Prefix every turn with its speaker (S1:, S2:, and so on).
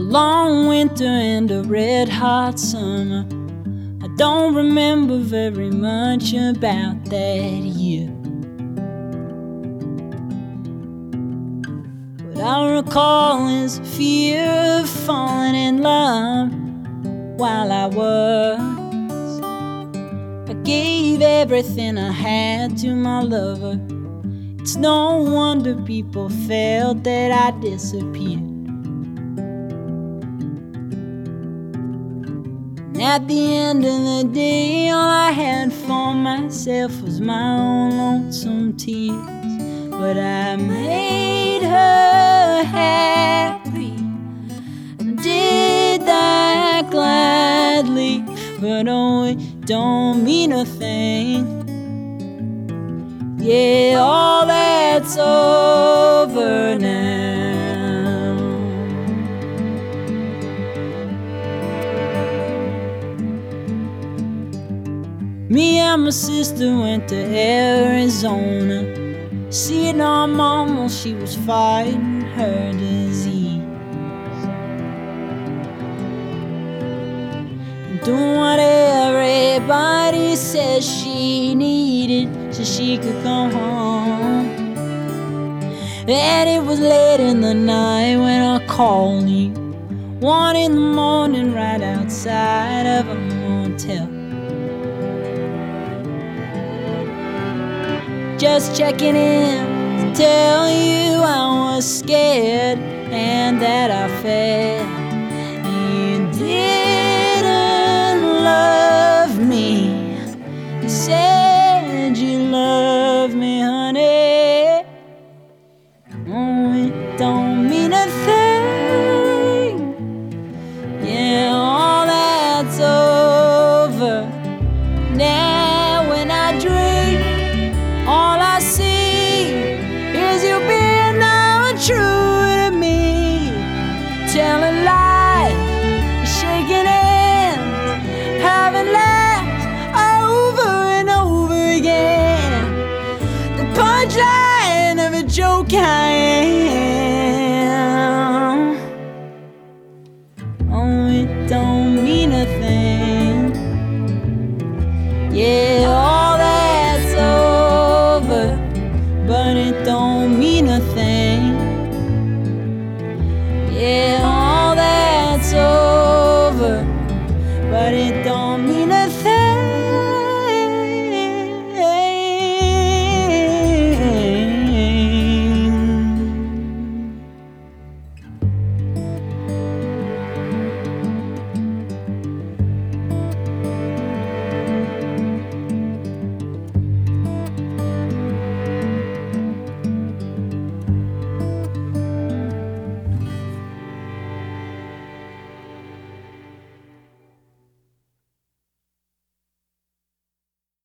S1: long winter and a red hot summer. I don't remember very much about that year. What I recall is fear of falling in love while I gave everything I had to my lover. It's no wonder people felt that I disappeared. At the end of the day, all I had for myself was my own lonesome tears. But I made her happy, and did that gladly. But oh, it don't mean a thing. Yeah, all that's over now. Me and my sister went to Arizona, seeing our mom while she was fighting her disease. Doing what everybody says she needed so she could come home. And it was late in the night when I called you, 1 in the morning, right outside of a motel. Just checking in to tell you I was scared and that I felt you didn't love me. You said you loved me, honey. Oh, it don't mean a thing. Yeah, all that's over now. When I dream, all I see is you being untrue to me, telling lies, shaking hands, having laughs over and over again. The punchline of a joke I am. Oh, it don't mean a thing. Yeah.